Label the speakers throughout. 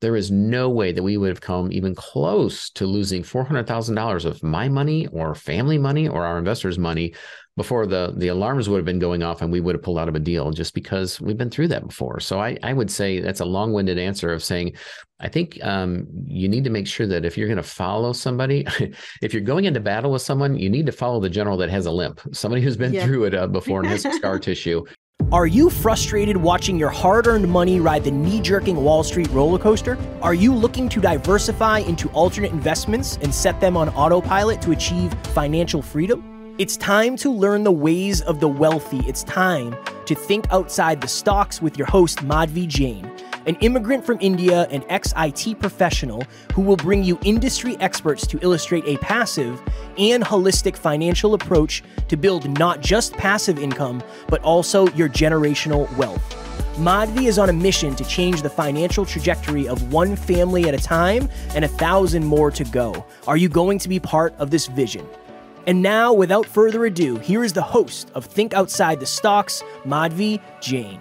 Speaker 1: there is no way that we would have come even close to losing $400,000 of my money or family money or our investors' money before the alarms would have been going off and we would have pulled out of a deal, just because we've been through that before. So I would say that's a long-winded answer of saying, I think you need to make sure that if you're going to follow somebody, if you're going into battle with someone, you need to follow the general that has a limp, somebody who's been through it before and has some scar tissue.
Speaker 2: Are you frustrated watching your hard-earned money ride the knee-jerking Wall Street roller coaster? Are you looking to diversify into alternate investments and set them on autopilot to achieve financial freedom? It's time to learn the ways of the wealthy. It's time to think outside the stocks with your host, Madhvi Jain, an immigrant from India and ex-IT professional who will bring you industry experts to illustrate a passive and holistic financial approach to build not just passive income, but also your generational wealth. Madhvi is on a mission to change the financial trajectory of one family at a time and 1,000 more to go. Are you going to be part of this vision? And now, without further ado, here is the host of Think Outside the Stocks, Madhvi Jain.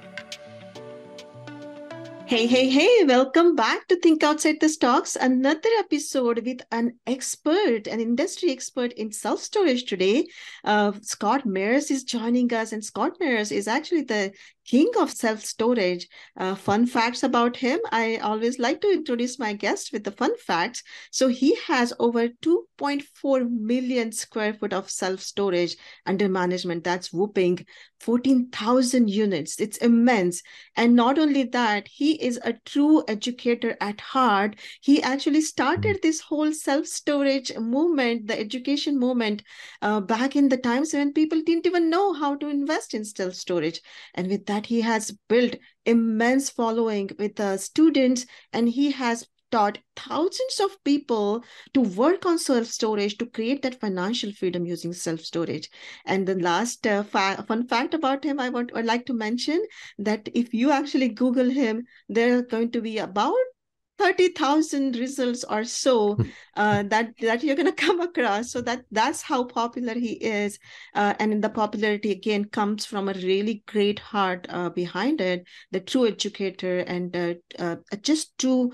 Speaker 3: Hey, welcome back to Think Outside the Stocks, another episode with an expert, an industry expert in self-storage today. Scott Mears is joining us, and Scott Mears is actually the king of self-storage. Fun facts about him. I always like to introduce my guest with the fun facts. So he has over 2.4 million square foot of self-storage under management. That's whooping 14,000 units. It's immense. And not only that, he is a true educator at heart. He actually started this whole self-storage movement, the education movement, back in the times when people didn't even know how to invest in self-storage. And with that, he has built immense following with students, and he has taught thousands of people to work on self-storage to create that financial freedom using self-storage. And the last fun fact about him I'd like to mention that if you actually Google him, there are going to be about 30,000 results or so that you're going to come across. So that's how popular he is. And the popularity, again, comes from a really great heart behind it, the true educator, and just true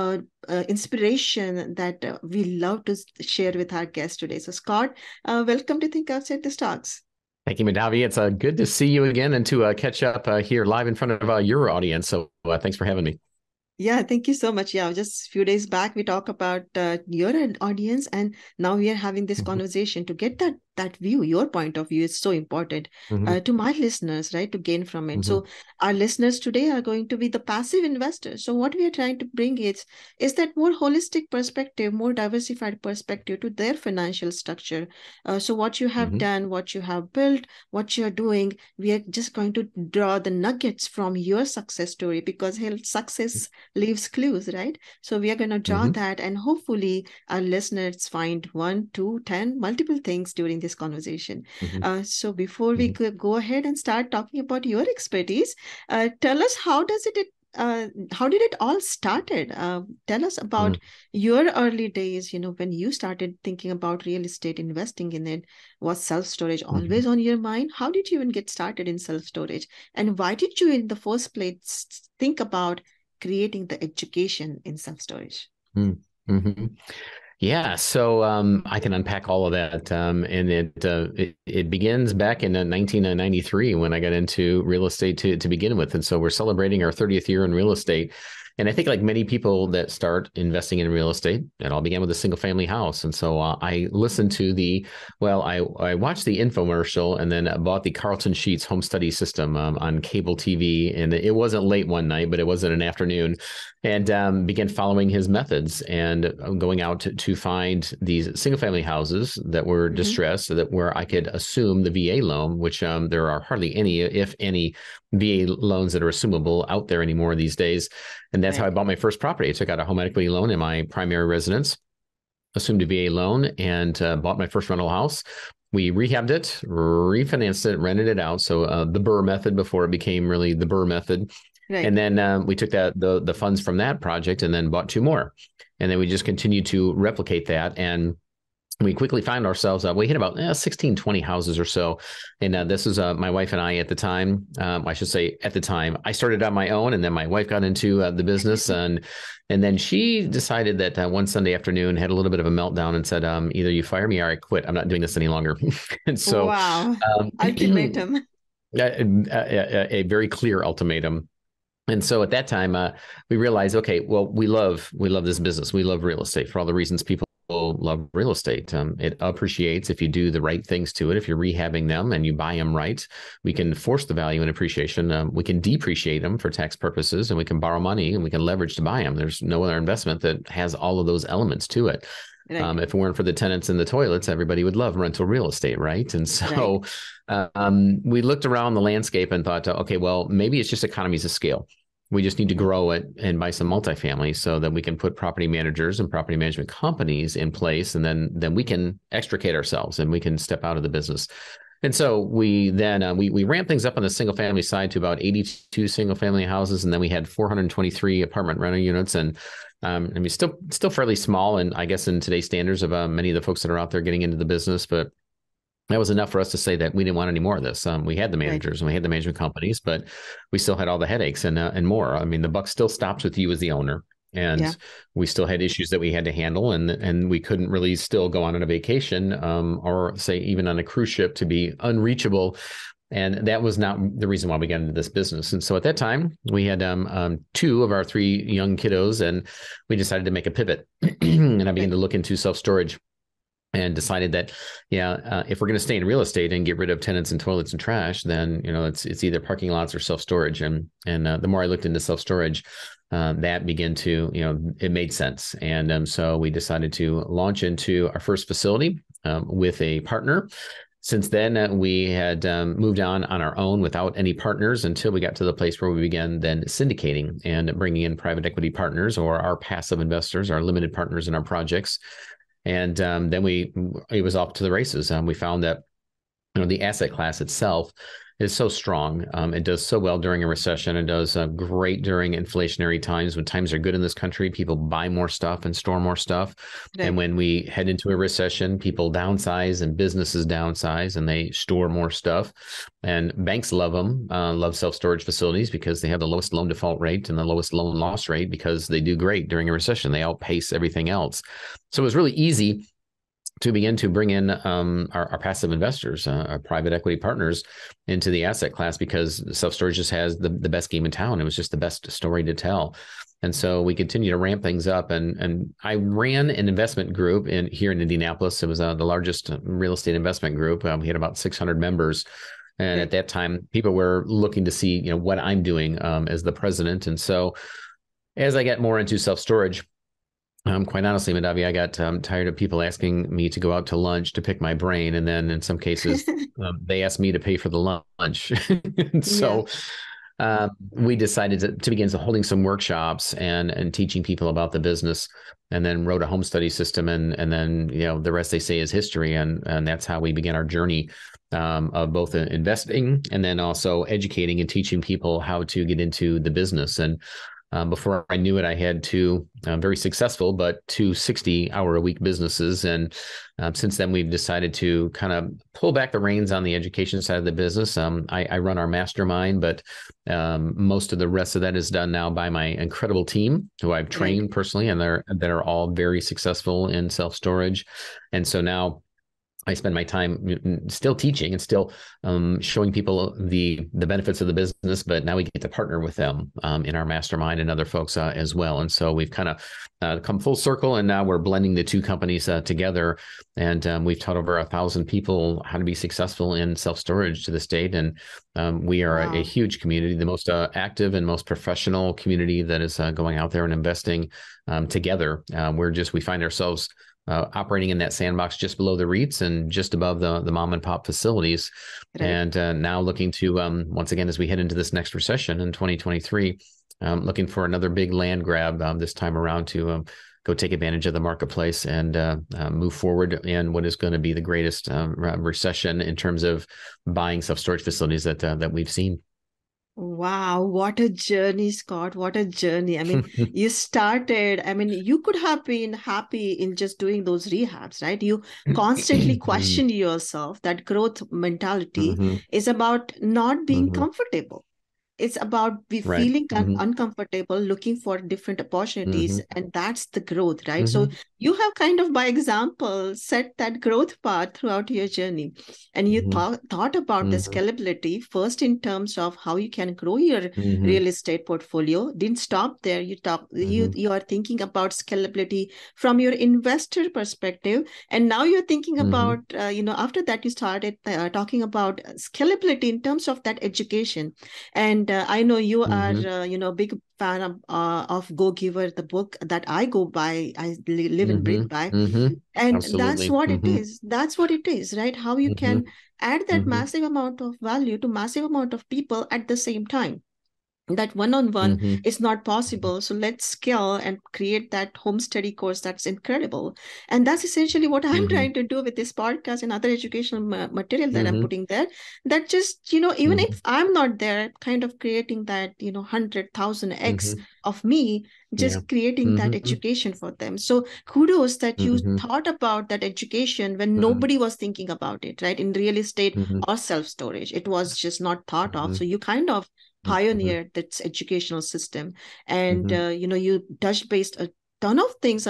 Speaker 3: inspiration that we love to share with our guest today. So Scott, welcome to Think Outside the Stocks.
Speaker 1: Thank you, Madhvi. It's good to see you again and to catch up here live in front of your audience. So thanks for having me.
Speaker 3: Yeah, thank you so much. Yeah, just a few days back, we talked about your audience, and now we are having this conversation to get that view. Your point of view is so important to my listeners, right, to gain from it. So our listeners today are going to be the passive investors. So what we are trying to bring is that more holistic perspective, more diversified perspective to their financial structure. So what you have done, what you have built, what you're doing, we are just going to draw the nuggets from your success story, because success leaves clues, right? So we are going to draw that, and hopefully our listeners find 1, 2, 10 multiple things during this conversation. So before we go ahead and start talking about your expertise, tell us how did it all started? Tell us about your early days, when you started thinking about real estate, investing in it. Was self-storage always on your mind? How did you even get started in self-storage? And why did you in the first place think about creating the education in self-storage?
Speaker 1: Yeah, so I can unpack all of that, and it begins back in 1993 when I got into real estate to begin with, and so we're celebrating our 30th year in real estate. And I think like many people that start investing in real estate, it all began with a single family house. And so I listened to I watched the infomercial and then bought the Carlton Sheets home study system on cable TV. And it wasn't late one night, but it was in an afternoon, and began following his methods and going out to find these single family houses that were distressed, so that where I could assume the VA loan, which there are hardly any, if any, VA loans that are assumable out there anymore these days. And that's how I bought my first property. I took out a home equity loan in my primary residence, assumed a VA loan, and bought my first rental house. We rehabbed it, refinanced it, rented it out. So the BRRRR method before it became really the BRRRR method. Right. And then we took the funds from that project and then bought 2 more. And then we just continued to replicate that. And we quickly found ourselves, we hit about 16, 20 houses or so. And this is my wife and I at the time. I should say at the time, I started on my own, and then my wife got into the business. And then she decided that one Sunday afternoon, had a little bit of a meltdown and said, either you fire me or I quit. I'm not doing this any longer. And so,
Speaker 3: wow, ultimatum.
Speaker 1: A very clear ultimatum. And so at that time, we realized, okay, well, we love this business. We love real estate for all the reasons people love real estate. It appreciates if you do the right things to it. If you're rehabbing them and you buy them right, we can force the value and appreciation. We can depreciate them for tax purposes, and we can borrow money and we can leverage to buy them. There's no other investment that has all of those elements to it. Right. If it weren't for the tenants and the toilets, everybody would love rental real estate, right? And so we looked around the landscape and thought, okay, well, maybe it's just economies of scale. We just need to grow it and buy some multifamily so that we can put property managers and property management companies in place, and then we can extricate ourselves and we can step out of the business. And so we then we ramped things up on the single family side to about 82 single family houses, and then we had 423 apartment rental units, and I mean still fairly small, and I guess in today's standards of many of the folks that are out there getting into the business, but that was enough for us to say that we didn't want any more of this. We had the managers and we had the management companies, but we still had all the headaches and more. I mean, the buck still stops with you as the owner, and we still had issues that we had to handle, and we couldn't really still go on a vacation or say even on a cruise ship to be unreachable. And that was not the reason why we got into this business. And so at that time, we had 2 of our 3 young kiddos, and we decided to make a pivot. And I began to look into self-storage, and decided that, if we're going to stay in real estate and get rid of tenants and toilets and trash, then, it's either parking lots or self-storage. And the more I looked into self-storage, that began to, it made sense. And so we decided to launch into our first facility with a partner. Since then, we had moved on our own without any partners until we got to the place where we began then syndicating and bringing in private equity partners, or our passive investors, our limited partners in our projects. And then it was off to the races. We found that, the asset class itself is so strong. It does so well during a recession. It does great during inflationary times. When times are good in this country, people buy more stuff and store more stuff. Right. And when we head into a recession, people downsize and businesses downsize and they store more stuff. And banks love them, love self-storage facilities because they have the lowest loan default rate and the lowest loan loss rate because they do great during a recession. They outpace everything else. So it was really easy to begin to bring in our passive investors, our private equity partners into the asset class, because self-storage just has the best game in town. It was just the best story to tell. And so we continue to ramp things up. And I ran an investment group here in Indianapolis. It was the largest real estate investment group. We had about 600 members. And at that time, people were looking to see, what I'm doing as the president. And so as I got more into self-storage, quite honestly, Madhavi, I got tired of people asking me to go out to lunch to pick my brain. And then in some cases, they asked me to pay for the lunch. And so we decided to begin holding some workshops and teaching people about the business, and then wrote a home study system. And then, the rest they say is history. And that's how we began our journey of both investing and then also educating and teaching people how to get into the business. And before I knew it, I had 2 very successful, but 2 60-hour-a-week businesses. And since then, we've decided to kind of pull back the reins on the education side of the business. I run our mastermind, but most of the rest of that is done now by my incredible team, who I've trained personally, and that are all very successful in self-storage. And so now I spend my time still teaching and still showing people the benefits of the business, but now we get to partner with them in our mastermind and other folks as well. And so we've kind of come full circle, and now we're blending the 2 companies together. And we've taught over 1,000 people how to be successful in self-storage to this date. And we are a huge community, the most active and most professional community that is going out there and investing together. We find ourselves operating in that sandbox just below the REITs and just above the mom and pop facilities. Right. And now looking to, once again, as we head into this next recession in 2023, looking for another big land grab this time around to go take advantage of the marketplace and move forward in what is going to be the greatest recession in terms of buying self-storage facilities that we've seen.
Speaker 3: Wow, what a journey, Scott. What a journey. I mean, you started, I mean, you could have been happy in just doing those rehabs, right? You constantly
Speaker 1: Mhm,
Speaker 3: question yourself. That growth mentality
Speaker 1: mhm,
Speaker 3: is about not being
Speaker 1: mhm.
Speaker 3: comfortable. It's about be
Speaker 1: Right.
Speaker 3: feeling
Speaker 1: Mhm,
Speaker 3: uncomfortable, looking for different opportunities,
Speaker 1: mhm,
Speaker 3: and that's the growth, right? So
Speaker 1: mhm,
Speaker 3: you have kind of by example set that growth path throughout your journey, and you
Speaker 1: mhm,
Speaker 3: thought about the
Speaker 1: mhm,
Speaker 3: scalability first in terms of how you can grow your
Speaker 1: mhm,
Speaker 3: real estate portfolio. Didn't stop there.
Speaker 1: mhm,
Speaker 3: You are thinking about scalability from your investor perspective, and now you're thinking about
Speaker 1: mhm,
Speaker 3: after that you started talking about scalability in terms of that education. And I know you are,
Speaker 1: mhm,
Speaker 3: big fan of Go Giver, the book that I go by, I live and breathe
Speaker 1: mhm,
Speaker 3: by.
Speaker 1: mhm.
Speaker 3: And that's
Speaker 1: Absolutely.
Speaker 3: what it
Speaker 1: Mhm,
Speaker 3: is. That's what it is, right? How you can
Speaker 1: mhm,
Speaker 3: add that
Speaker 1: mhm,
Speaker 3: massive amount of value to massive amount of people at the same time. That one-on-one
Speaker 1: mhm,
Speaker 3: is not possible, so let's scale and create that home study course that's incredible. And that's essentially what I'm
Speaker 1: mhm,
Speaker 3: trying to do with this podcast and other educational material that I'm
Speaker 1: mhm,
Speaker 3: putting there. That just, even if
Speaker 1: mhm,
Speaker 3: I'm not there, kind of creating that 100,000x
Speaker 1: mhm.
Speaker 3: of me,
Speaker 1: Yeah.
Speaker 3: just creating that
Speaker 1: Mhm,
Speaker 3: education for them. So kudos that you
Speaker 1: mhm,
Speaker 3: thought about that education when
Speaker 1: mhm,
Speaker 3: nobody was thinking about it, right? In real estate
Speaker 1: mhm,
Speaker 3: or self-storage, it was just not thought of. So
Speaker 1: mhm,
Speaker 3: you kind of
Speaker 1: mhm,
Speaker 3: pioneered this educational system. And
Speaker 1: mhm,
Speaker 3: you touched based a ton of things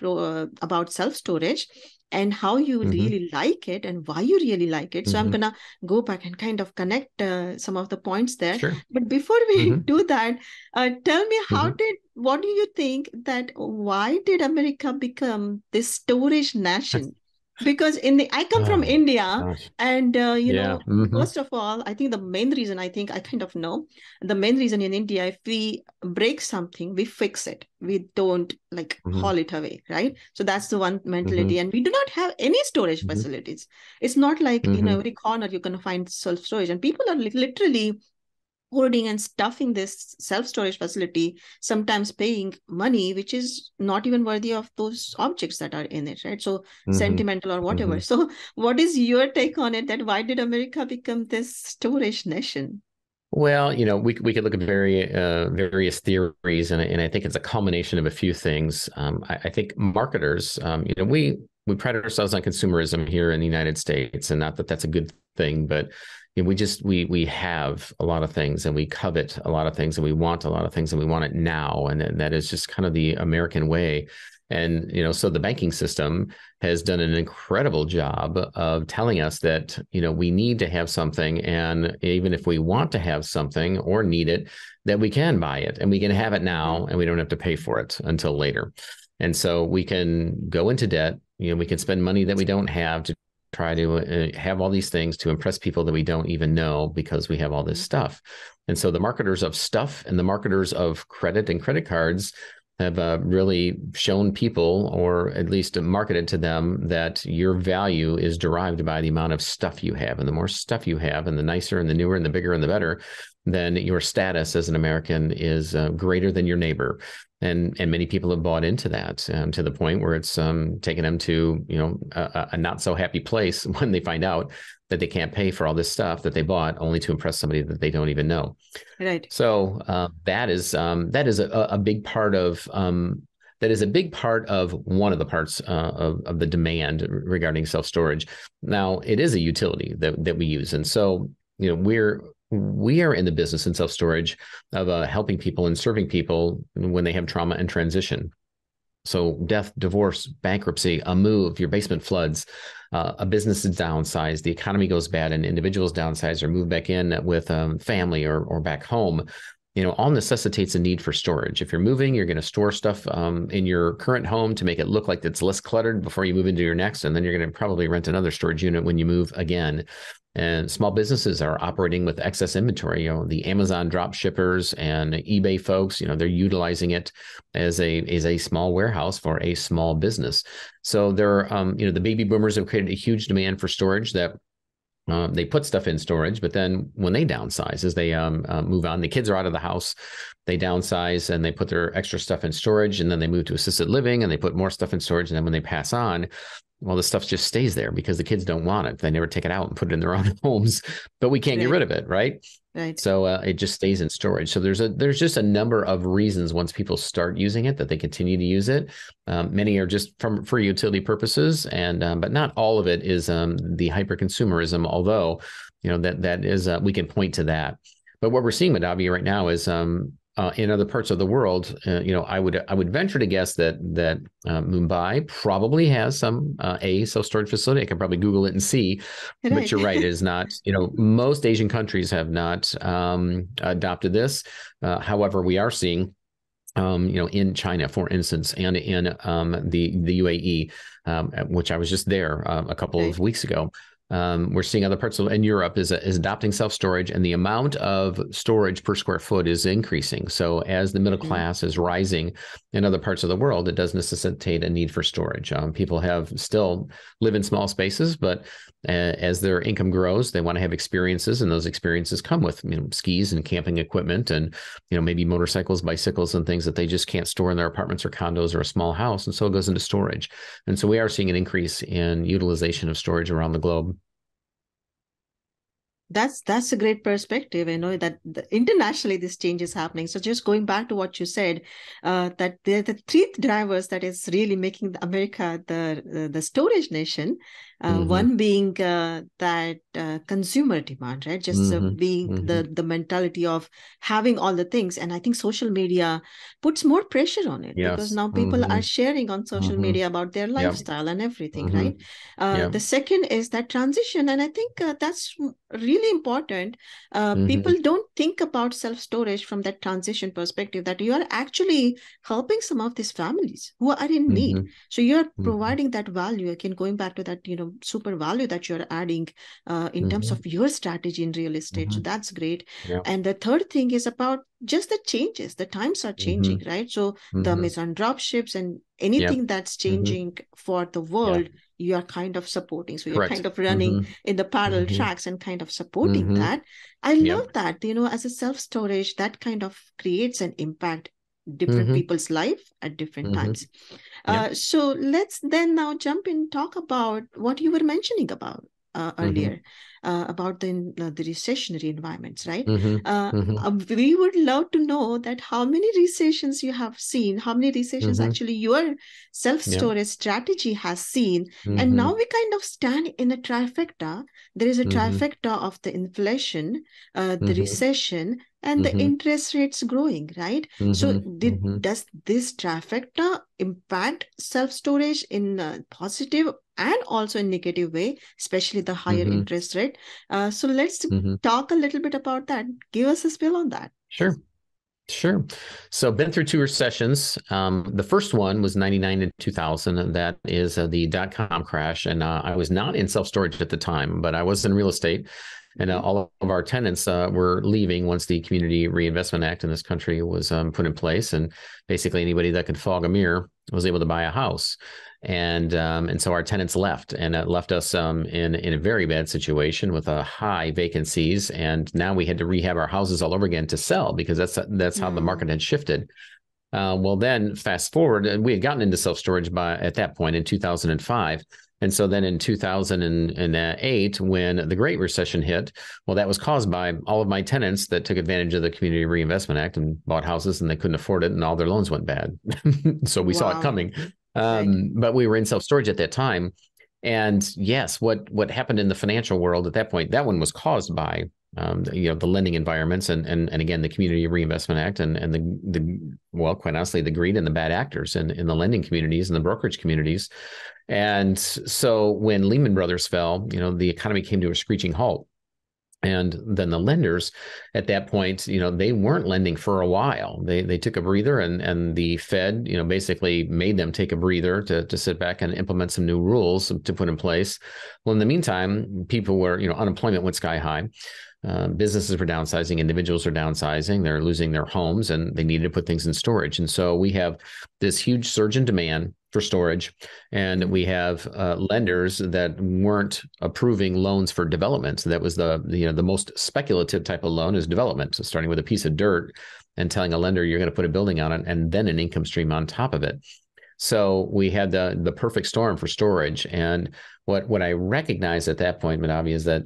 Speaker 3: about self storage and how you
Speaker 1: mhm,
Speaker 3: really like it and why you really like it. So I'm
Speaker 1: mhm.
Speaker 3: gonna go back and kind of connect some of the points there.
Speaker 1: Sure.
Speaker 3: But before we
Speaker 1: Mhm,
Speaker 3: do that, tell me,
Speaker 1: mhm.
Speaker 3: what do you think that why did America become this storage nation? Because I come from
Speaker 1: Oh,
Speaker 3: India,
Speaker 1: gosh.
Speaker 3: and
Speaker 1: Yeah. Mhm,
Speaker 3: first of all, I think the main reason, I think I kind of know the main reason in India, if we break something, we fix it. We don't like
Speaker 1: mhm,
Speaker 3: haul it away, right? So that's the one mentality.
Speaker 1: mhm,
Speaker 3: And we do not have any storage
Speaker 1: mhm,
Speaker 3: facilities. It's not like
Speaker 1: mhm,
Speaker 3: every corner you're going to find self storage, and people are literally hoarding and stuffing this self storage facility, sometimes paying money which is not even worthy of those objects that are in it, right? So
Speaker 1: mhm,
Speaker 3: sentimental or whatever.
Speaker 1: mhm.
Speaker 3: So, what is your take on it? That why did America become this storage nation?
Speaker 1: Well, we could look at various theories, and I think it's a culmination of a few things. I think marketers, we pride ourselves on consumerism here in the United States, and not that that's a good thing, but we have a lot of things, and we covet a lot of things, and we want a lot of things, and we want it now, and that is just kind of the American way. And so the banking system has done an incredible job of telling us that we need to have something, and even if we want to have something or need it, that we can buy it and we can have it now, and we don't have to pay for it until later. And so we can go into debt. We can spend money that we don't have to try to have all these things to impress people that we don't even know, because we have all this stuff. And so the marketers of stuff and the marketers of credit and credit cards have really shown people, or at least marketed to them, that your value is derived by the amount of stuff you have. And the more stuff you have, and the nicer and the newer and the bigger and the better, then your status as an American is greater than your neighbor. And many people have bought into that, to the point where it's taken them to a not so happy place when they find out that they can't pay for all this stuff that they bought, only to impress somebody that they don't even know.
Speaker 3: Right.
Speaker 1: So that is a big part of that is a big part of one of the parts of the demand regarding self-storage. Now, it is a utility that we use, and so we are in the business in self-storage of helping people and serving people when they have trauma and transition. So death, divorce, bankruptcy, a move, your basement floods, a business is downsized, the economy goes bad, and individuals downsize or move back in with family or back home. All necessitates a need for storage. If you're moving, you're going to store stuff in your current home to make it look like it's less cluttered before you move into your next, and then you're going to probably rent another storage unit when you move again. And small businesses are operating with excess inventory. The Amazon drop shippers and eBay folks, they're utilizing it as a small warehouse for a small business. So the baby boomers have created a huge demand for storage that they put stuff in storage, but then when they downsize, as they move on, the kids are out of the house, they downsize and they put their extra stuff in storage, and then they move to assisted living and they put more stuff in storage. And then when they pass on, Well, the stuff just stays there because the kids don't want it. They never take it out and put it in their own homes, but we can't get rid of it, right?
Speaker 3: Right.
Speaker 1: So it just stays in storage. So there's just a number of reasons once people start using it that they continue to use it. Many are just for utility purposes, and but not all of it is the hyper consumerism. Although that is we can point to that. But what we're seeing with Avi right now is in other parts of the world, I would venture to guess that Mumbai probably has some self-storage facility. I can probably Google it and see,
Speaker 3: Right.
Speaker 1: but you're right. It is not. Most Asian countries have not adopted this. However, we are seeing, in China, for instance, and in the UAE, which I was just there a couple of weeks ago. We're seeing other parts in Europe is adopting self-storage, and the amount of storage per square foot is increasing. So as the middle class is rising in other parts of the world, it does necessitate a need for storage. People still live in small spaces, but as their income grows, they want to have experiences, and those experiences come with skis and camping equipment, and maybe motorcycles, bicycles, and things that they just can't store in their apartments or condos or a small house, and so it goes into storage. And so we are seeing an increase in utilization of storage around the globe.
Speaker 3: That's a great perspective. I know that internationally this change is happening. So just going back to what you said, that there are the three drivers that is really making America the storage nation. One being that consumer demand, right? Just being the mentality of having all the things. And I think social media puts more pressure on it because now people are sharing on social media about their lifestyle and everything, right? The second is that transition. And I think that's really important. People don't think about self-storage from that transition perspective, that you are actually helping some of these families who are in need. So you're providing that value. Again, going back to that, super value that you're adding in terms of your strategy in real estate. So that's great. And the third thing is about just the changes. The times are changing, right? So the Amazon dropships and anything that's changing for the world, you are kind of supporting. So you're kind of running in the parallel tracks and kind of supporting that. I love that, as a self-storage, that kind of creates an impact different people's life at different times. So let's then now jump in, talk about what you were mentioning about earlier, about the recessionary environments, right? We would love to know that how many recessions you have seen, how many recessions actually your self-storage strategy has seen. And now we kind of stand in a trifecta. There is a trifecta of the inflation, the recession, and the interest rates growing, right? So does this trifecta impact self-storage in a positive and also in negative way, especially the higher interest rate? So let's talk a little bit about that. Give us a spill on that.
Speaker 1: Sure. So been through two recessions. The first one was 99 and 2000. And that is the dot-com crash. And I was not in self-storage at the time, but I was in real estate. And all of our tenants were leaving once the Community Reinvestment Act in this country was put in place. And basically anybody that could fog a mirror was able to buy a house. And so our tenants left, and it left us in a very bad situation with high vacancies. And now we had to rehab our houses all over again to sell, because that's how the market had shifted. Well, then fast forward, and we had gotten into self-storage at that point in 2005. And so then in 2008, when the Great Recession hit, well, that was caused by all of my tenants that took advantage of the Community Reinvestment Act and bought houses, and they couldn't afford it, and all their loans went bad. So we saw it coming. But we were in self-storage at that time. And yes, what happened in the financial world at that point, that one was caused by the lending environments and again, the Community Reinvestment Act and the quite honestly, the greed and the bad actors in the lending communities and the brokerage communities. And so when Lehman Brothers fell, the economy came to a screeching halt. And then the lenders at that point, they weren't lending for a while. They took a breather, and the Fed, basically made them take a breather to sit back and implement some new rules to put in place. Well, in the meantime, people were, unemployment went sky high. Businesses were downsizing, individuals are downsizing, they're losing their homes, and they needed to put things in storage. And so we have this huge surge in demand for storage, and we have lenders that weren't approving loans for development. So that was the most speculative type of loan is development. So starting with a piece of dirt and telling a lender you're going to put a building on it and then an income stream on top of it. So we had the perfect storm for storage. And what I recognized at that point, Manavi, is that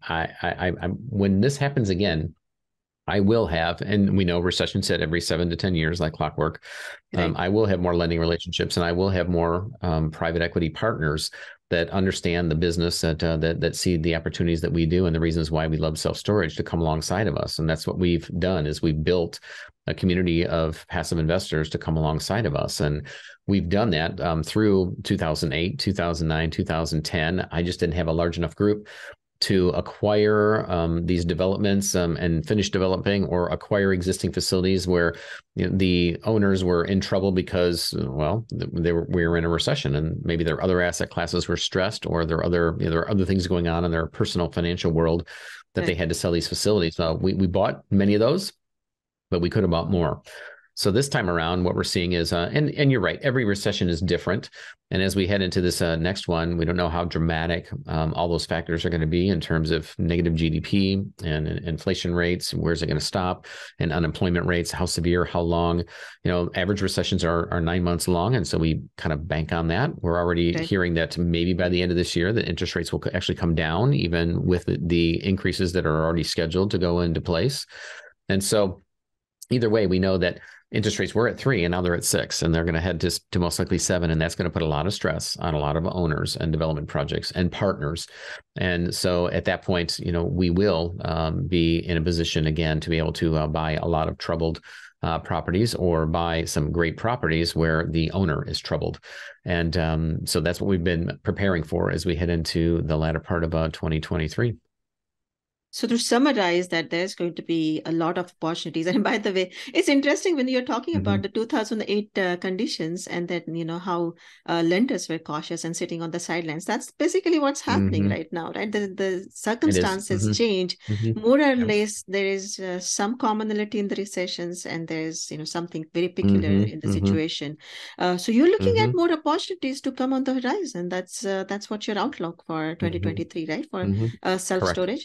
Speaker 1: when this happens again, I will have, and we know recessions hit every 7 to 10 years like clockwork.
Speaker 3: Right.
Speaker 1: I will have more lending relationships, and I will have more private equity partners that understand the business, that see the opportunities that we do and the reasons why we love self-storage to come alongside of us. And that's what we've done, is we've built a community of passive investors to come alongside of us. And we've done that through 2008, 2009, 2010. I just didn't have a large enough group to acquire these developments and finish developing, or acquire existing facilities where the owners were in trouble because, well, we were in a recession, and maybe their other asset classes were stressed, or there are other things going on in their personal financial world that they had to sell these facilities. So we bought many of those, but we could have bought more. So this time around, what we're seeing is, and you're right, every recession is different. And as we head into this next one, we don't know how dramatic all those factors are going to be in terms of negative GDP and inflation rates. Where's it going to stop? And unemployment rates, how severe, how long? Average recessions are 9 months long. And so we kind of bank on that. We're already hearing that maybe by the end of this year, that interest rates will actually come down, even with the increases that are already scheduled to go into place. And so either way, we know that interest rates were at 3 and now they're at 6, and they're going to head to most likely 7. And that's going to put a lot of stress on a lot of owners and development projects and partners. And so at that point, we will be in a position again to be able to buy a lot of troubled properties, or buy some great properties where the owner is troubled. And so that's what we've been preparing for as we head into the latter part of 2023.
Speaker 3: So to summarize that, there's going to be a lot of opportunities. And by the way, it's interesting when you're talking about the 2008 conditions, and that, how lenders were cautious and sitting on the sidelines. That's basically what's happening right now, right? The circumstances change. More or less, there is some commonality in the recessions, and there's, something very peculiar in the situation. So you're looking at more opportunities to come on the horizon. That's what your outlook for 2023, right? For self-storage.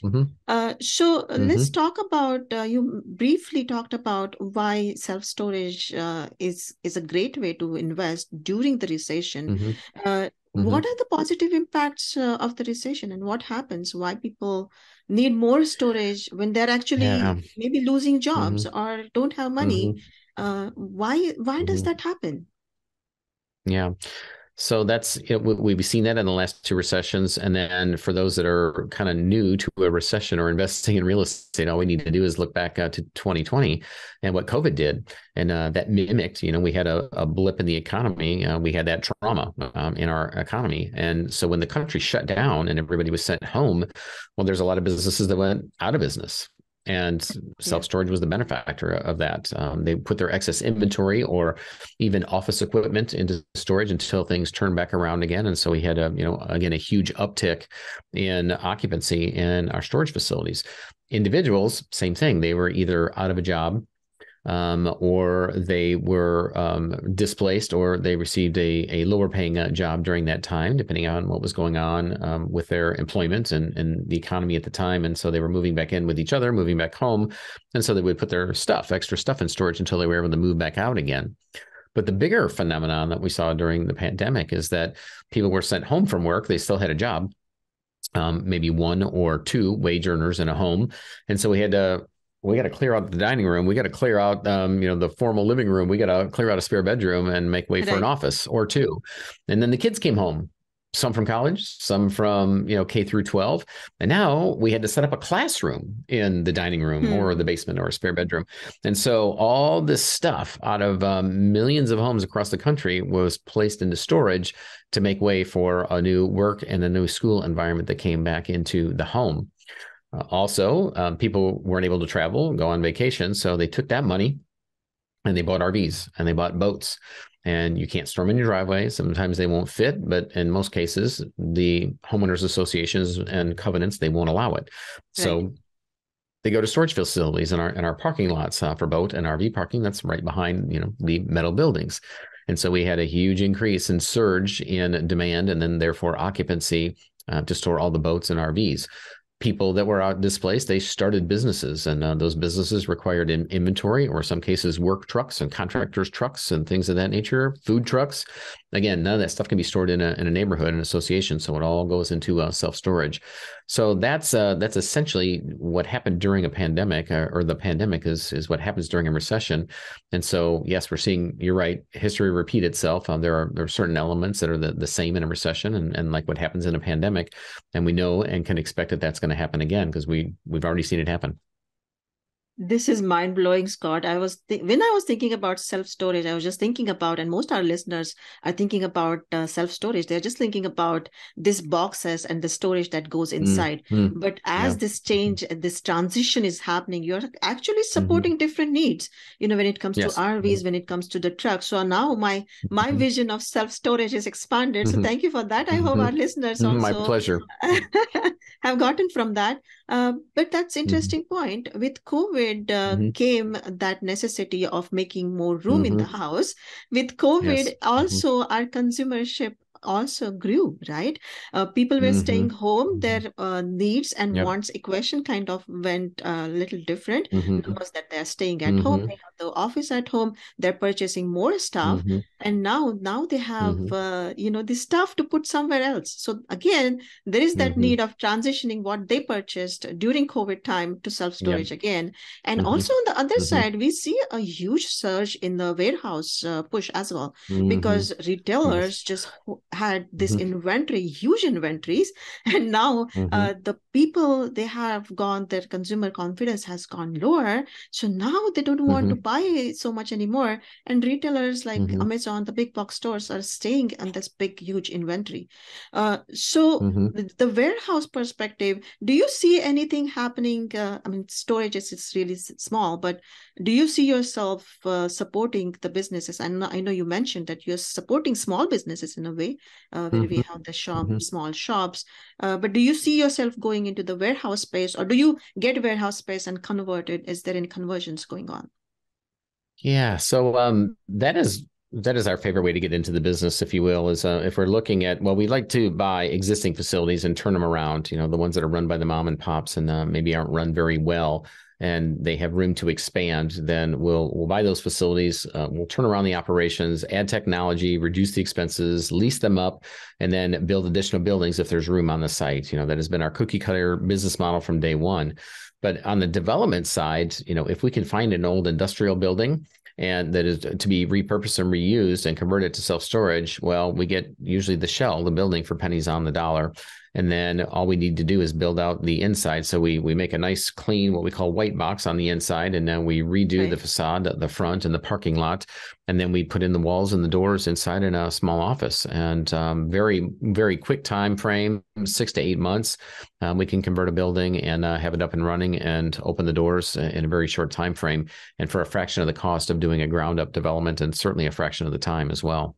Speaker 3: So let's talk about, you briefly talked about why self-storage is a great way to invest during the recession. What are the positive impacts of the recession, and what happens? Why people need more storage when they're actually maybe losing jobs or don't have money? Why does that happen?
Speaker 1: Yeah. So that's, we've seen that in the last 2 recessions. And then for those that are kind of new to a recession or investing in real estate, all we need to do is look back to 2020 and what COVID did. And that mimicked, we had a blip in the economy. We had that trauma in our economy. And so when the country shut down and everybody was sent home, well, there's a lot of businesses that went out of business. And self-storage was the benefactor of that. They put their excess inventory or even office equipment into storage until things turned back around again. And so we had a huge uptick in occupancy in our storage facilities. Individuals, same thing. They were either out of a job, or they were displaced, or they received a lower paying job during that time, depending on what was going on with their employment and the economy at the time. And so they were moving back in with each other, moving back home. And so they would put their extra stuff in storage until they were able to move back out again. But the bigger phenomenon that we saw during the pandemic is that people were sent home from work. They still had a job, maybe 1 or 2 wage earners in a home. And so we got to clear out the dining room. We got to clear out, the formal living room. We got to clear out a spare bedroom and make way for an office or 2. And then the kids came home, some from college, some from, K through 12. And now we had to set up a classroom in the dining room or the basement or a spare bedroom. And so all this stuff out of millions of homes across the country was placed into storage to make way for a new work and a new school environment that came back into the home. Also, people weren't able to travel, go on vacation. So they took that money and they bought RVs and they bought boats. And you can't store them in your driveway. Sometimes they won't fit, but in most cases, the homeowners associations and covenants, they won't allow it. So they go to storage facilities in our parking lots for boat and RV parking. That's right behind, the metal buildings. And so we had a huge increase in surge in demand, and then therefore occupancy to store all the boats and RVs. people that were out displaced, they started businesses, and those businesses required inventory, or in some cases work trucks and contractors trucks and things of that nature, food trucks. Again, none of that stuff can be stored in a neighborhood, an association, so it all goes into self-storage. So that's essentially what happened during a pandemic, or the pandemic is what happens during a recession. And so, yes, we're seeing, you're right, history repeat itself. There are certain elements that are the same in a recession, and like what happens in a pandemic, and we know and can expect that that's going to happen again, because we've already seen it happen.
Speaker 3: This is mind-blowing, Scott. When I was thinking about self-storage, I was just thinking about, and most of our listeners are thinking about self-storage. They're just thinking about these boxes and the storage that goes inside. But as this change, this transition is happening, you're actually supporting different needs, when it comes to RVs, when it comes to the truck. So now my vision of self-storage is expanded. So thank you for that. I hope our listeners also
Speaker 1: my pleasure.
Speaker 3: have gotten from that. But that's interesting point. With COVID came that necessity of making more room in the house. With COVID, also our consumership also grew, right? People were staying home. Their needs and wants equation kind of went a little different, because that they're staying at home, they have the office at home, they're purchasing more stuff, and now they have the stuff to put somewhere else. So again, there is that need of transitioning what they purchased during COVID time to self-storage again. And also on the other side, we see a huge surge in the warehouse push as well, because retailers just had this inventory, huge inventories, and now the people, they have gone, their consumer confidence has gone lower, so now they don't want to buy so much anymore, and retailers like Amazon, the big box stores, are staying on this big huge inventory. So the warehouse perspective, do you see anything happening? Storage is really small, but do you see yourself supporting the businesses? And I know you mentioned that you're supporting small businesses in a way, where we have the small shops. But do you see yourself going into the warehouse space, or do you get warehouse space and convert it? Is there any conversions going on?
Speaker 1: Yeah, so that is our favorite way to get into the business, if you will, is if we're looking at, well, we like to buy existing facilities and turn them around, the ones that are run by the mom and pops and maybe aren't run very well, and they have room to expand. Then we'll buy those facilities, we'll turn around the operations, add technology, reduce the expenses, lease them up, and then build additional buildings if there's room on the site. That has been our cookie cutter business model from day one. But on the development side, if we can find an old industrial building and that is to be repurposed and reused and converted to self-storage, well, we get usually the shell, the building, for pennies on the dollar. And then all we need to do is build out the inside. So we make a nice, clean, what we call white box on the inside, and then we redo the facade, the front, and the parking lot. And then we put in the walls and the doors inside in a small office. And very, very quick time frame, 6 to 8 months, we can convert a building and have it up and running and open the doors in a very short time frame, and for a fraction of the cost of doing a ground up development, and certainly a fraction of the time as well.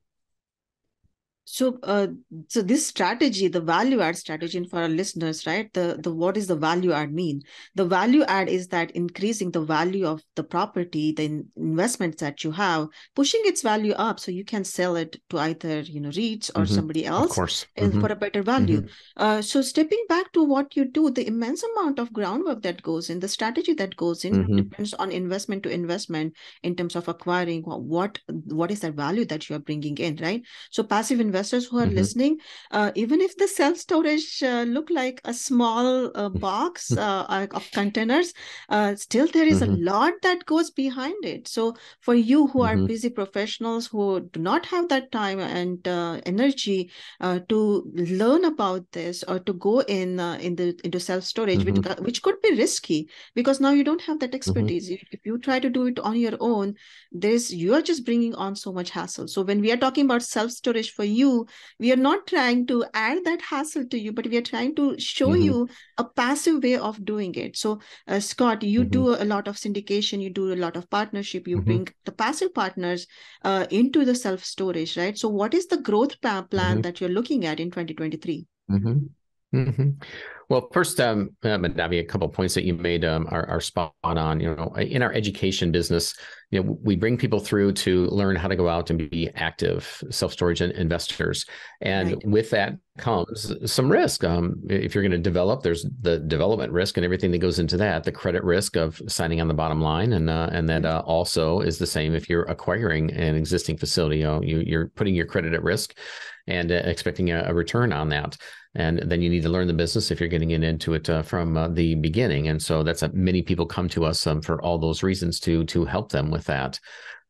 Speaker 3: So, so this strategy, the value add strategy, and for our listeners, right? The what is the value add mean? The value add is that increasing the value of the property, the investments that you have, pushing its value up so you can sell it to either REITs or somebody else,
Speaker 1: of course,
Speaker 3: for a better value. So stepping back to what you do, the immense amount of groundwork that goes in, the strategy that goes in, depends on investment to investment in terms of acquiring what is that value that you are bringing in, right? So passive investors who are listening, even if the self-storage look like a small box of containers, still there is a lot that goes behind it. So for you who are busy professionals who do not have that time and energy to learn about this, or to go into self-storage, which could be risky, because now you don't have that expertise. If you try to do it on your own, you are just bringing on so much hassle. So when we are talking about self-storage for you, we are not trying to add that hassle to you, but we are trying to show you a passive way of doing it. So Scott, you do a lot of syndication, you do a lot of partnership, you bring the passive partners into the self-storage, right? So what is the growth plan that you're looking at in 2023?
Speaker 1: Mm-hmm. Well, first, Madavi, a couple of points that you made are spot on. In our education business, we bring people through to learn how to go out and be active self-storage investors, and
Speaker 3: Right.
Speaker 1: with that comes some risk. If you're going to develop, there's the development risk and everything that goes into that, the credit risk of signing on the bottom line, and that also is the same if you're acquiring an existing facility. You're putting your credit at risk and expecting a return on that. And then you need to learn the business if you're getting into it from the beginning. And so that's many people come to us for all those reasons to help them with that.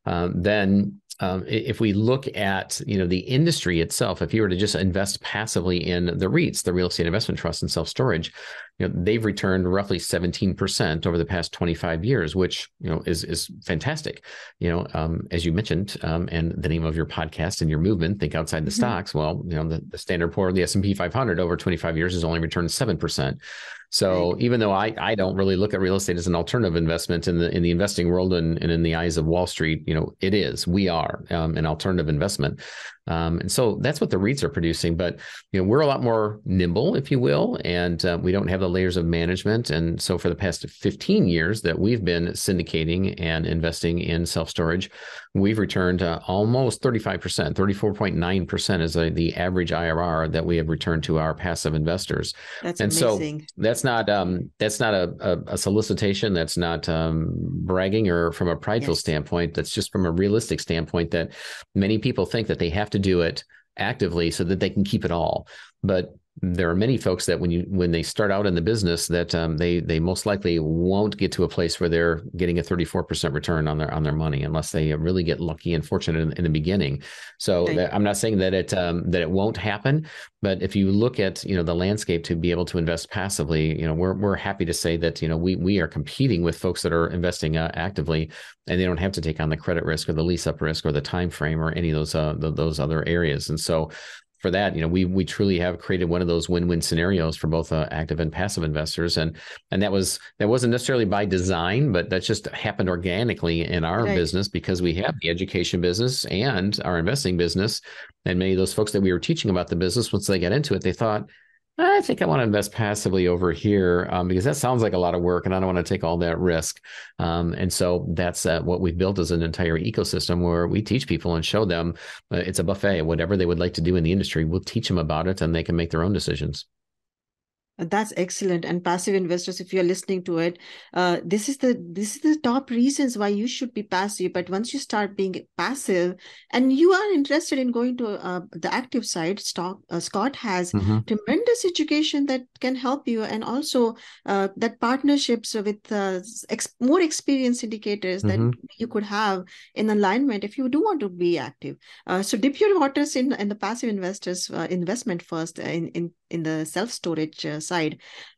Speaker 1: If we look at the industry itself, if you were to just invest passively in the REITs, the real estate investment trust and self-storage, they've returned roughly 17% over the past 25 years, which is fantastic. As you mentioned, and the name of your podcast and your movement, Think Outside the Stocks. Well, the Standard & Poor's, the S&P 500 over 25 years has only returned 7%. So even though I don't really look at real estate as an alternative investment in the investing world and in the eyes of Wall Street, we are an alternative investment. And so that's what the REITs are producing. But we're a lot more nimble, if you will, and we don't have the layers of management. And so for the past 15 years that we've been syndicating and investing in self-storage, we've returned almost 35%, 34.9% is the average IRR that we have returned to our passive investors.
Speaker 3: That's
Speaker 1: and
Speaker 3: amazing.
Speaker 1: So that's not a solicitation. That's not bragging or from a prideful standpoint. That's just from a realistic standpoint that many people think that they have to do it actively so that they can keep it all. But there are many folks that when they start out in the business that they most likely won't get to a place where they're getting a 34% return on their money unless they really get lucky and fortunate in the beginning. So I'm not saying that it won't happen, but if you look at the landscape to be able to invest passively, we're happy to say that we are competing with folks that are investing actively, and they don't have to take on the credit risk or the lease up risk or the time frame or any of those other areas. And so for that, we truly have created one of those win-win scenarios for both active and passive investors, and that wasn't necessarily by design, but that just happened organically in our business because we have the education business and our investing business, and many of those folks that we were teaching about the business, once they got into it, they thought, I think I want to invest passively over here because that sounds like a lot of work and I don't want to take all that risk. And so that's what we've built as an entire ecosystem where we teach people and show them it's a buffet. Whatever they would like to do in the industry, we'll teach them about it and they can make their own decisions.
Speaker 3: That's excellent. And passive investors, if you're listening to it, this is the top reasons why you should be passive. But once you start being passive and you are interested in going to the active side, Scott has tremendous education that can help you, and also that partnerships with more experienced indicators that you could have in alignment if you do want to be active. So dip your waters in the passive investors investment first in the self-storage side.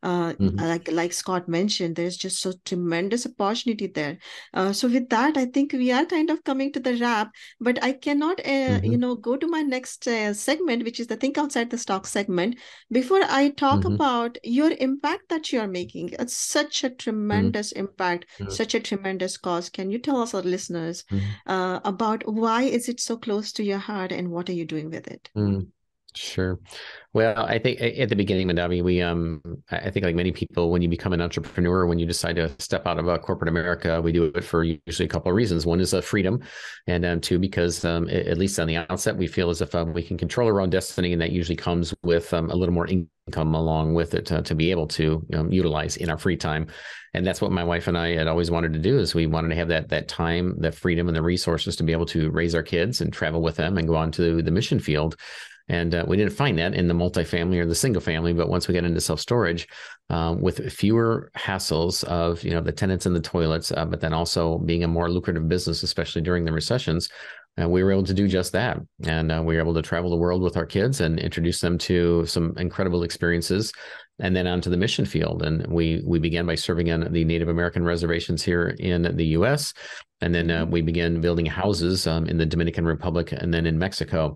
Speaker 3: Like Scott mentioned, there's just so tremendous opportunity there. So with that, I think we are kind of coming to the wrap, but I cannot, go to my next segment, which is the Think Outside the Stock segment, before I talk about your impact that you are making. It's such a tremendous impact, such a tremendous cause. Can you tell us, our listeners, about why is it so close to your heart and what are you doing with it?
Speaker 1: Sure. Well, I think at the beginning, Madavi, I think like many people, when you become an entrepreneur, when you decide to step out of corporate America, we do it for usually a couple of reasons. One is freedom, and two, because at least on the outset, we feel as if we can control our own destiny, and that usually comes with a little more income along with it to be able to utilize in our free time. And that's what my wife and I had always wanted to do, is we wanted to have that time, that freedom and the resources to be able to raise our kids and travel with them and go on to the mission field. And we didn't find that in the multifamily or the single family. But once we got into self-storage, with fewer hassles of, the tenants and the toilets, but then also being a more lucrative business, especially during the recessions, we were able to do just that. And we were able to travel the world with our kids and introduce them to some incredible experiences, and then onto the mission field. And we began by serving on the Native American reservations here in the U.S. And then we began building houses in the Dominican Republic and then in Mexico.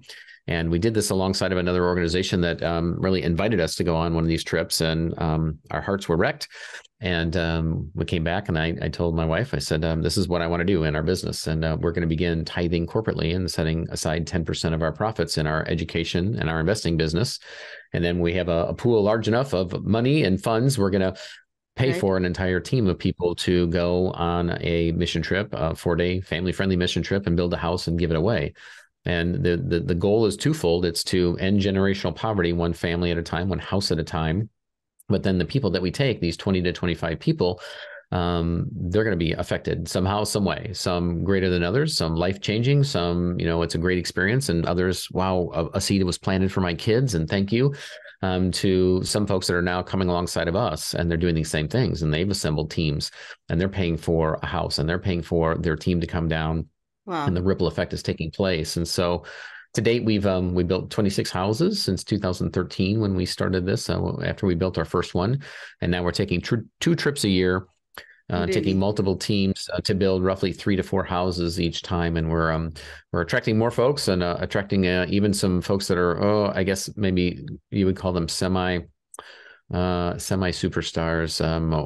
Speaker 1: And we did this alongside of another organization that really invited us to go on one of these trips, and our hearts were wrecked. And we came back, and I told my wife, I said, this is what I want to do in our business. And we're going to begin tithing corporately and setting aside 10% of our profits in our education and our investing business. And then we have a pool large enough of money and funds. We're going to pay for an entire team of people to go on a mission trip, a 4-day family-friendly mission trip, and build a house and give it away. And the goal is twofold. It's to end generational poverty, one family at a time, one house at a time. But then the people that we take, these 20 to 25 people, they're going to be affected somehow, some way, some greater than others, some life-changing, some, it's a great experience, and others, wow, a seed was planted for my kids, and thank you, to some folks that are now coming alongside of us, and they're doing these same things, and they've assembled teams, and they're paying for a house, and they're paying for their team to come down. Wow. And the ripple effect is taking place. And so to date, we built 26 houses since 2013 when we started this, after we built our first one. And now we're taking 2 trips a year, taking multiple teams to build roughly 3 to 4 houses each time. And we're attracting more folks, and attracting even some folks that are, I guess maybe you would call them semi superstars,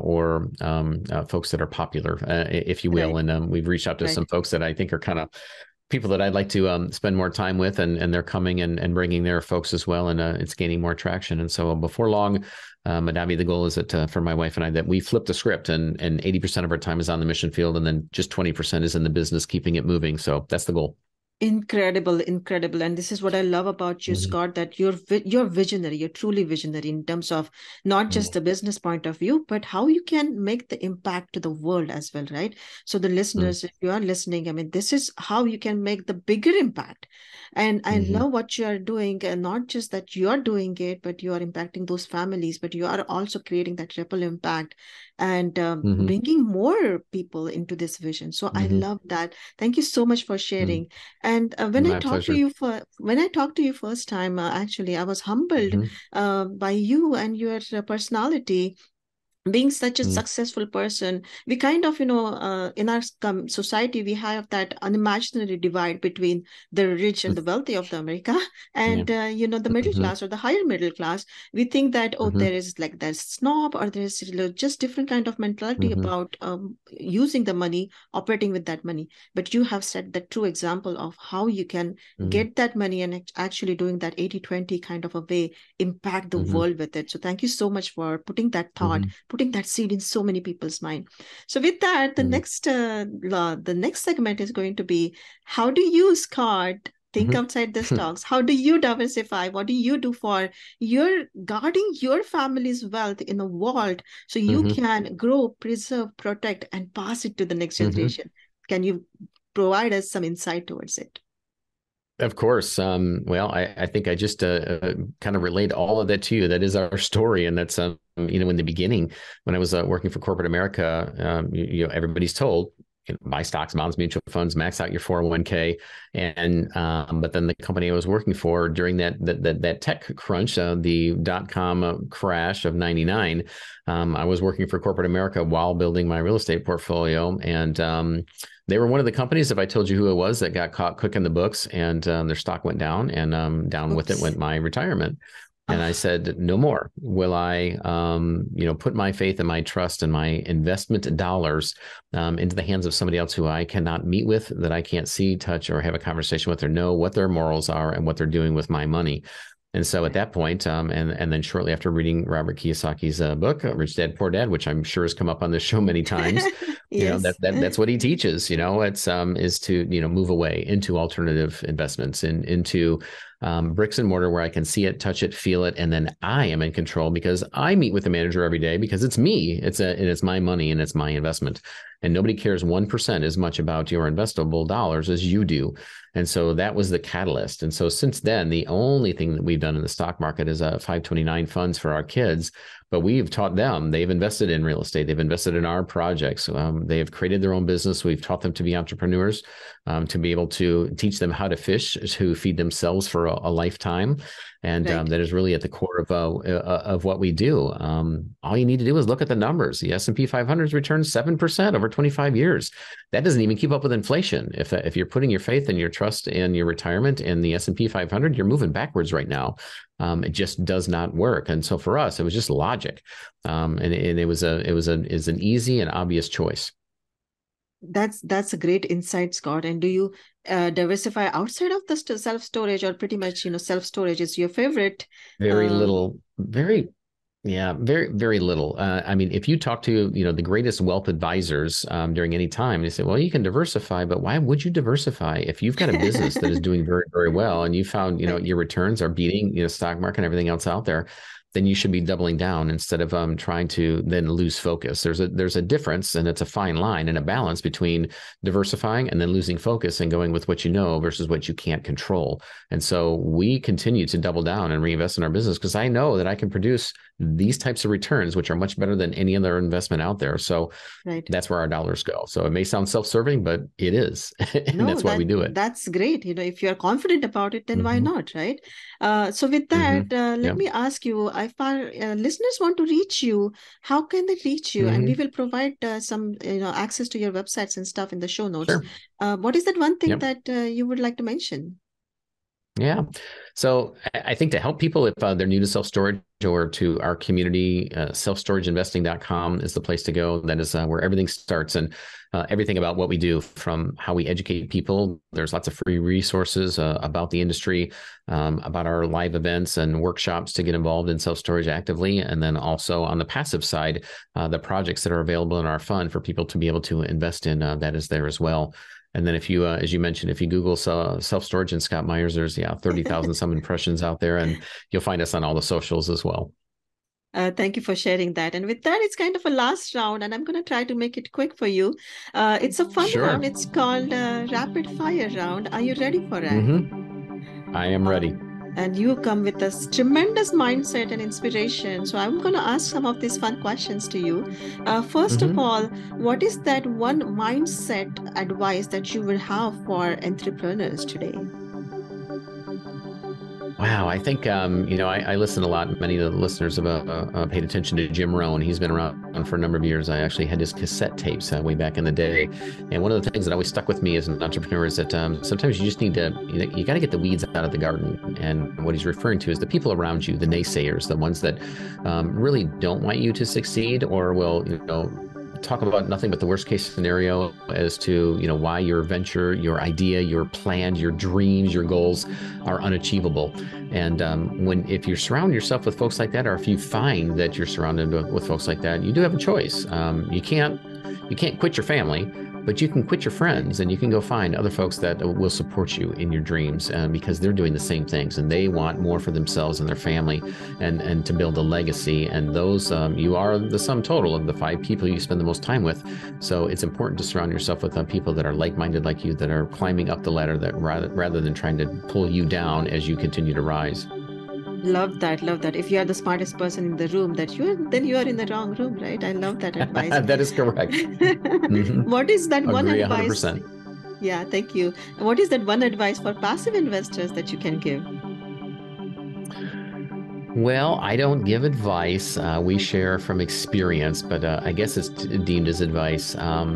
Speaker 1: or folks that are popular, if you will. Right. And we've reached out to some folks that I think are kind of people that I'd like to spend more time with, and they're coming and bringing their folks as well. And it's gaining more traction. And so before long, Madhavi, the goal is that for my wife and I, that we flip the script, and 80% of our time is on the mission field, and then just 20% is in the business, keeping it moving. So that's the goal.
Speaker 3: Incredible. And this is what I love about you, Scott, that you're visionary. You're truly visionary in terms of not just the business point of view, but how you can make the impact to the world as well, right? So the listeners, if you are listening, I mean, this is how you can make the bigger impact. And I love what you are doing, and not just that you are doing it, but you are impacting those families, but you are also creating that ripple impact and bringing more people into this vision. So I love that. Thank you so much for sharing. And when I talked to you first time, actually, I was humbled by you and your personality. Being such a successful person, we kind of, in our society, we have that unimaginary divide between the rich and the wealthy of the America and, the middle class or the higher middle class. We think that, there is like that snob, or there's just different kind of mentality about using the money, operating with that money. But you have set the true example of how you can get that money and actually doing that 80-20 kind of a way, impact the world with it. So thank you so much for putting that thought, putting that seed in so many people's mind. So with that, the next segment is going to be, how do you, Scott, think outside the stocks? How do you diversify? What do you do for your guarding your family's wealth in a vault so you can grow, preserve, protect, and pass it to the next generation? Can you provide us some insight towards it?
Speaker 1: Of course. Well, I think I just kind of relayed all of that to you. That is our story. And that's, in the beginning, when I was working for corporate America, everybody's told, buy stocks, bonds, mutual funds, max out your 401k. And but then the company I was working for during that tech crunch, the .com crash of 99, I was working for corporate America while building my real estate portfolio. And they were one of the companies, if I told you who it was, that got caught cooking the books, and their stock went down, and down with it went my retirement. And I said, no more will I, put my faith and my trust and my investment dollars into the hands of somebody else who I cannot meet with, that I can't see, touch, or have a conversation with, or know what their morals are and what they're doing with my money. And so at that point, and then shortly after reading Robert Kiyosaki's book, Rich Dad, Poor Dad, which I'm sure has come up on this show many times, that's what he teaches, it's is to, move away into alternative investments and into bricks and mortar where I can see it, touch it, feel it, and then I am in control because I meet with the manager every day because it's me, it's my money and it's my investment. And nobody cares 1% as much about your investable dollars as you do. And so that was the catalyst. And so since then, the only thing that we've done in the stock market is 529 funds for our kids. But we've taught them, they've invested in real estate. They've invested in our projects. They have created their own business. We've taught them to be entrepreneurs. to be able to teach them how to fish, to feed themselves for a lifetime. And
Speaker 3: Right.
Speaker 1: that is really at the core of what we do. All you need to do is look at the numbers. The S&P 500 has returned 7% over 25 years. That doesn't even keep up with inflation. If you're putting your faith and your trust in your retirement in the S&P 500, you're moving backwards right now. It just does not work. And so for us, it was just logic, and it was an easy and obvious choice.
Speaker 3: That's a great insight, Scott. And do you diversify outside of the self-storage, or pretty much, self-storage is your favorite?
Speaker 1: Very little, very little. I mean, if you talk to, the greatest wealth advisors during any time, they say, well, you can diversify, but why would you diversify if you've got a business that is doing very, very well, and you found, your returns are beating, stock market and everything else out there? Then you should be doubling down instead of trying to then lose focus. There's a difference, and it's a fine line and a balance between diversifying and then losing focus and going with what you know versus what you can't control. And so we continue to double down and reinvest in our business because I know that I can produce these types of returns, which are much better than any other investment out there. So That's where our dollars go. So it may sound self-serving, but it is. And that's why we do it.
Speaker 3: That's great. If you're confident about it, then why not, right? So with that, let me ask you, if our listeners want to reach you, how can they reach you? And we will provide some access to your websites and stuff in the show notes. Sure. What is that one thing that you would like to mention?
Speaker 1: Yeah. So I think to help people if they're new to self-storage or to our community, selfstorageinvesting.com is the place to go. That is where everything starts, and everything about what we do, from how we educate people. There's lots of free resources about the industry, about our live events and workshops to get involved in self-storage actively. And then also on the passive side, the projects that are available in our fund for people to be able to invest in, that is there as well. And then if you, as you mentioned, if you Google self-storage and Scott Meyers, there's 30,000 some impressions out there, and you'll find us on all the socials as well.
Speaker 3: Thank you for sharing that. And with that, it's kind of a last round, and I'm going to try to make it quick for you. It's a fun round. It's called Rapid Fire Round. Are you ready for it?
Speaker 1: I am ready.
Speaker 3: And you come with this tremendous mindset and inspiration. So I'm going to ask some of these fun questions to you. First of all, what is that one mindset advice that you would have for entrepreneurs today?
Speaker 1: Wow, I think, I listen a lot. Many of the listeners have paid attention to Jim Rohn. He's been around for a number of years. I actually had his cassette tapes way back in the day. And one of the things that always stuck with me as an entrepreneur is that sometimes you just need to, you got to get the weeds out of the garden. And what he's referring to is the people around you, the naysayers, the ones that really don't want you to succeed, or will, talk about nothing but the worst case scenario as to, why your venture, your idea, your plans, your dreams, your goals are unachievable. And if you surround yourself with folks like that, or if you find that you're surrounded with folks like that, you do have a choice. You can't quit your family, but you can quit your friends, and you can go find other folks that will support you in your dreams, because they're doing the same things, and they want more for themselves and their family, and to build a legacy. And those, you are the sum total of the 5 people you spend the most time with. So it's important to surround yourself with people that are like-minded like you, that are climbing up the ladder, that rather than trying to pull you down as you continue to rise.
Speaker 3: Love that. If you are the smartest person in the room, then you are in the wrong room, right? I love that advice.
Speaker 1: That is correct.
Speaker 3: What is that one advice?
Speaker 1: 100%.
Speaker 3: Yeah, thank you. What is that one advice for passive investors that you can give?
Speaker 1: Well, I don't give advice. We share from experience, but I guess it's deemed as advice.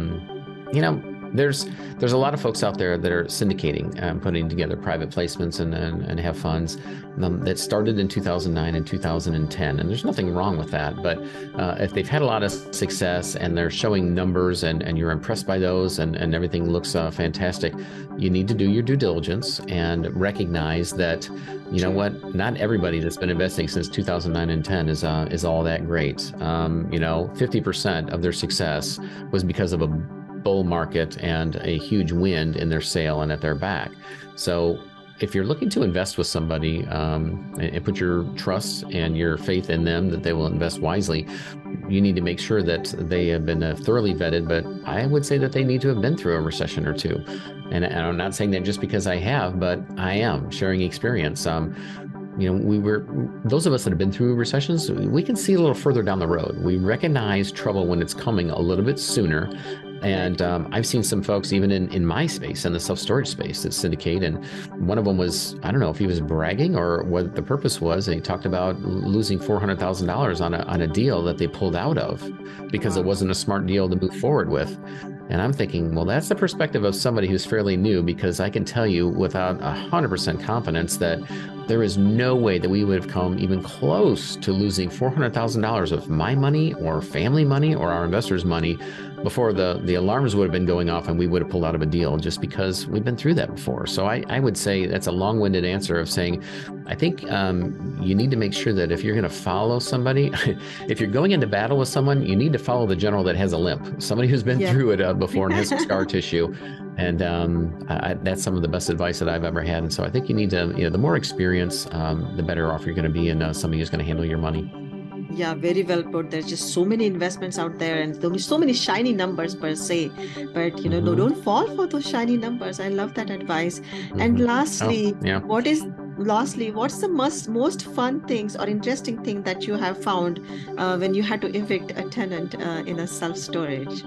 Speaker 1: There's a lot of folks out there that are syndicating, putting together private placements and have funds that started in 2009 and 2010. And there's nothing wrong with that. But if they've had a lot of success and they're showing numbers and you're impressed by those and everything looks fantastic, you need to do your due diligence and recognize that, not everybody that's been investing since 2009 and 10 is all that great. 50% of their success was because of a bull market and a huge wind in their sail and at their back. So if you're looking to invest with somebody and put your trust and your faith in them that they will invest wisely, you need to make sure that they have been thoroughly vetted. But I would say that they need to have been through a recession or two. And I'm not saying that just because I have, but I am sharing experience. Those of us that have been through recessions, we can see a little further down the road. We recognize trouble when it's coming a little bit sooner, And I've seen some folks even in my space, in the self-storage space, that syndicate. And one of them was, I don't know if he was bragging or what the purpose was. And he talked about losing $400,000 on a deal that they pulled out of because it wasn't a smart deal to move forward with. And I'm thinking, well, that's the perspective of somebody who's fairly new, because I can tell you without 100% confidence that there is no way that we would have come even close to losing $400,000 of my money or family money or our investors' money before the alarms would have been going off and we would have pulled out of a deal, just because we've been through that before. So I would say that's a long-winded answer of saying, I think you need to make sure that if you're going to follow somebody, if you're going into battle with someone, you need to follow the general that has a limp, somebody who's been through it before and has some scar tissue. And that's some of the best advice that I've ever had. And so I think you need to, the more experience, the better off you're going to be in somebody who's going to handle your money.
Speaker 3: Yeah, very well put. There's just so many investments out there and so many shiny numbers per se. But, no, don't fall for those shiny numbers. I love that advice. And lastly, what's the most fun things or interesting thing that you have found when you had to evict a tenant in a self-storage?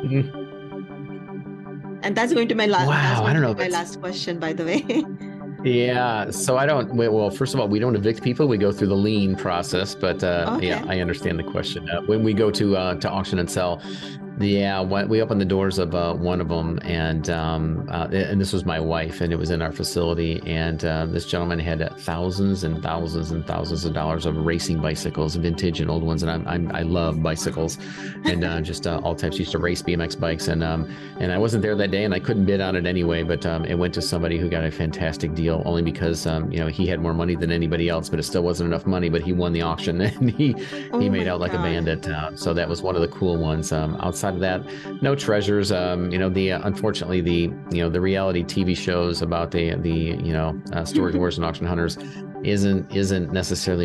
Speaker 3: And that's going to be my last question, by the way.
Speaker 1: Yeah. So well, first of all, we don't evict people. We go through the lien process, but yeah, I understand the question. When we go to auction and sell, we opened the doors of one of them, and this was my wife, and it was in our facility. And this gentleman had thousands and thousands and thousands of dollars of racing bicycles, vintage and old ones. And I love bicycles, and just all types. Used to race BMX bikes, and I wasn't there that day, and I couldn't bid on it anyway. But it went to somebody who got a fantastic deal, only because he had more money than anybody else, but it still wasn't enough money. But he won the auction, and he made out like a bandit. So that was one of the cool ones. Outside of that, no treasures. Unfortunately the reality TV shows about the storage wars and auction hunters isn't necessarily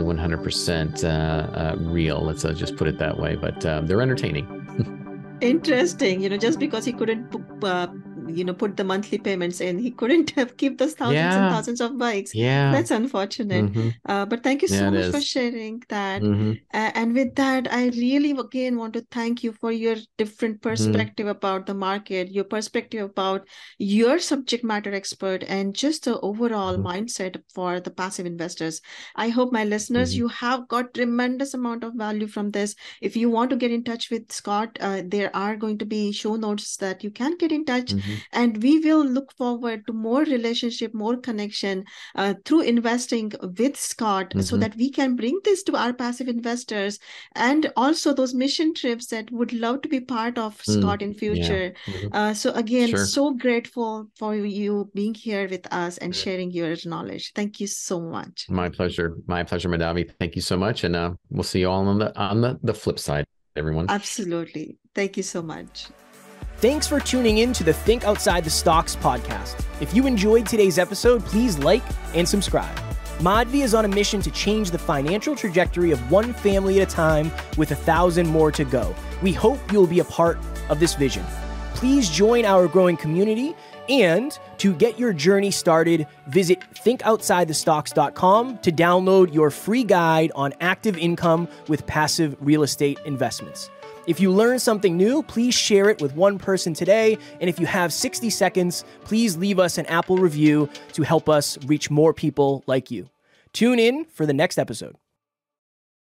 Speaker 1: 100% real. Let's just put it that way. But they're entertaining.
Speaker 3: Interesting. Just because he couldn't put the monthly payments in, he couldn't keep those thousands and thousands of bikes. Yeah, that's unfortunate. But thank you so much for sharing that. And with that, I really again want to thank you for your different perspective about the market, your perspective about your subject matter expert, and just the overall mindset for the passive investors. I hope my listeners, you have got tremendous amount of value from this. If you want to get in touch with Scott, there are going to be show notes that you can get in touch. And we will look forward to more relationship, more connection through investing with Scott, so that we can bring this to our passive investors, and also those mission trips that would love to be part of Scott in future. So again, so grateful for you being here with us and sharing your knowledge. Thank you so much.
Speaker 1: My pleasure, Madhavi. Thank you so much. And we'll see you all on the flip side, everyone.
Speaker 3: Absolutely. Thank you so much.
Speaker 2: Thanks for tuning in to the Think Outside the Stocks podcast. If you enjoyed today's episode, please like and subscribe. Madhavi is on a mission to change the financial trajectory of one family at a time, with 1,000 more to go. We hope you'll be a part of this vision. Please join our growing community, and to get your journey started, visit thinkoutsidethestocks.com to download your free guide on active income with passive real estate investments. If you learned something new, please share it with one person today. And if you have 60 seconds, please leave us an Apple review to help us reach more people like you. Tune in for the next episode.